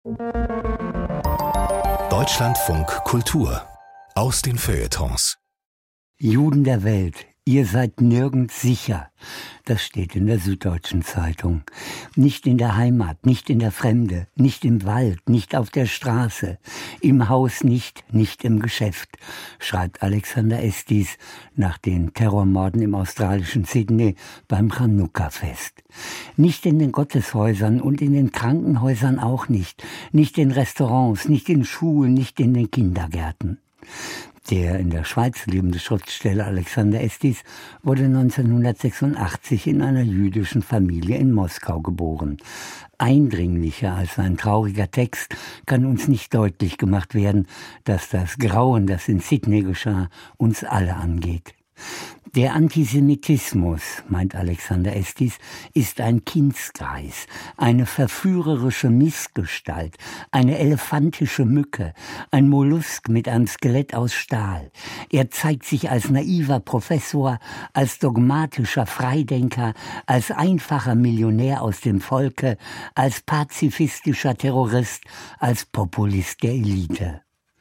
Deutschlandfunk Kultur aus den Feuilletons. Juden der Welt, ihr seid nirgends sicher. Das steht in der Süddeutschen Zeitung. Nicht in der Heimat, nicht in der Fremde, nicht im Wald, nicht auf der Straße, im Haus nicht, nicht im Geschäft, schreibt Alexander Estes nach den Terrormorden im australischen Sydney beim Chanukka-Fest. Nicht in den Gotteshäusern und in den Krankenhäusern auch nicht, nicht in Restaurants, nicht in Schulen, nicht in den Kindergärten. Der in der Schweiz lebende Schriftsteller Alexander Estes wurde 1986 in einer jüdischen Familie in Moskau geboren. Eindringlicher als sein trauriger Text kann uns nicht deutlich gemacht werden, dass das Grauen, das in Sydney geschah, uns alle angeht. Der Antisemitismus, meint Alexander Estes, ist ein Kindsgreis, eine verführerische Missgestalt, eine elefantische Mücke, ein Mollusk mit einem Skelett aus Stahl. Er zeigt sich als naiver Professor, als dogmatischer Freidenker, als einfacher Millionär aus dem Volke, als pazifistischer Terrorist, als Populist der Elite.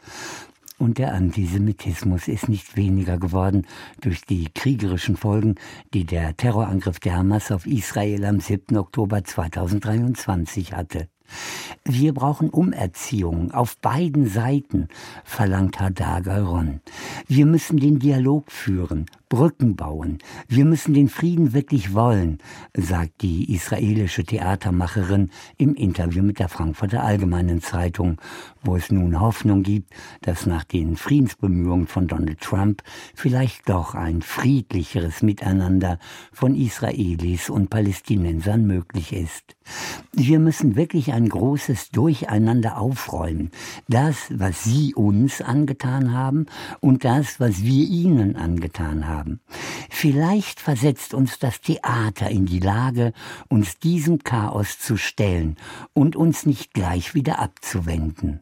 Und der Antisemitismus ist nicht weniger geworden durch die kriegerischen Folgen, die der Terrorangriff der Hamas auf Israel am 7. Oktober 2023 hatte. Wir brauchen Umerziehung auf beiden Seiten, verlangt Hadar Galron. Wir müssen den Dialog führen, Brücken bauen. Wir müssen den Frieden wirklich wollen, sagt die israelische Theatermacherin im Interview mit der Frankfurter Allgemeinen Zeitung, wo es nun Hoffnung gibt, dass nach den Friedensbemühungen von Donald Trump vielleicht doch ein friedlicheres Miteinander von Israelis und Palästinensern möglich ist. Wir müssen wirklich ein großes Durcheinander aufräumen. Das, was sie uns angetan haben und das, was wir ihnen angetan haben. Vielleicht versetzt uns das Theater in die Lage, uns diesem Chaos zu stellen und uns nicht gleich wieder abzuwenden.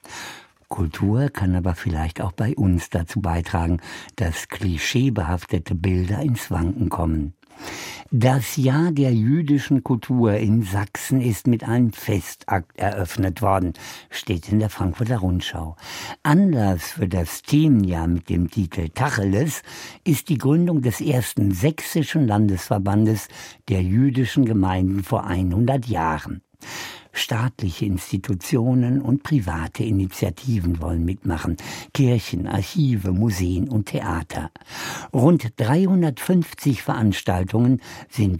Kultur kann aber vielleicht auch bei uns dazu beitragen, dass klischeebehaftete Bilder ins Wanken kommen. Das Jahr der jüdischen Kultur in Sachsen ist mit einem Festakt eröffnet worden, steht in der Frankfurter Rundschau. Anlass für das Themenjahr mit dem Titel Tacheles ist die Gründung des ersten sächsischen Landesverbandes der jüdischen Gemeinden vor 100 Jahren. Staatliche Institutionen und private Initiativen wollen mitmachen. Kirchen, Archive, Museen und Theater. Rund 350 Veranstaltungen sind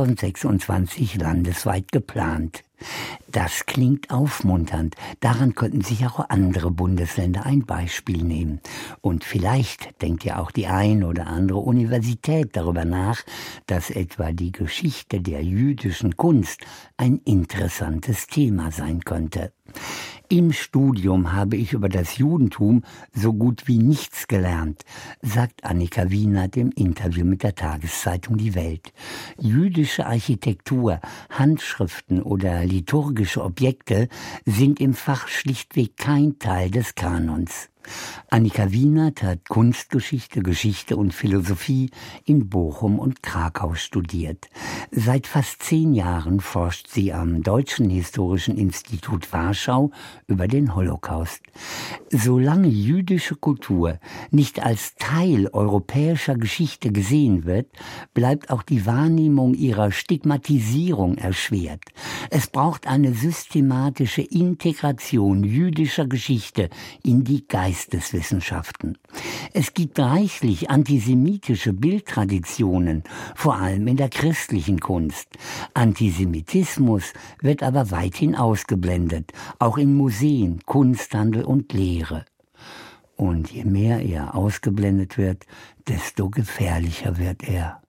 2026 landesweit geplant. Das klingt aufmunternd. Daran könnten sich auch andere Bundesländer ein Beispiel nehmen. Und vielleicht denkt ja auch die ein oder andere Universität darüber nach, dass etwa die Geschichte der jüdischen Kunst ein interessantes Thema sein könnte. Im Studium habe ich über das Judentum so gut wie nichts gelernt, sagt Annika Wienert im Interview mit der Tageszeitung Die Welt. Jüdische Architektur, Handschriften oder liturgische Objekte sind im Fach schlichtweg kein Teil des Kanons. Annika Wienert hat Kunstgeschichte, Geschichte und Philosophie in Bochum und Krakau studiert. Seit fast 10 Jahren forscht sie am Deutschen Historischen Institut Warschau über den Holocaust. Solange jüdische Kultur nicht als Teil europäischer Geschichte gesehen wird, bleibt auch die Wahrnehmung ihrer Stigmatisierung erschwert. Es braucht eine systematische Integration jüdischer Geschichte in die Geisteswissenschaften. Es gibt reichlich antisemitische Bildtraditionen, vor allem in der christlichen Kunst. Antisemitismus wird aber weithin ausgeblendet, auch in Museen, Kunsthandel und Lehre. Und je mehr er ausgeblendet wird, desto gefährlicher wird er.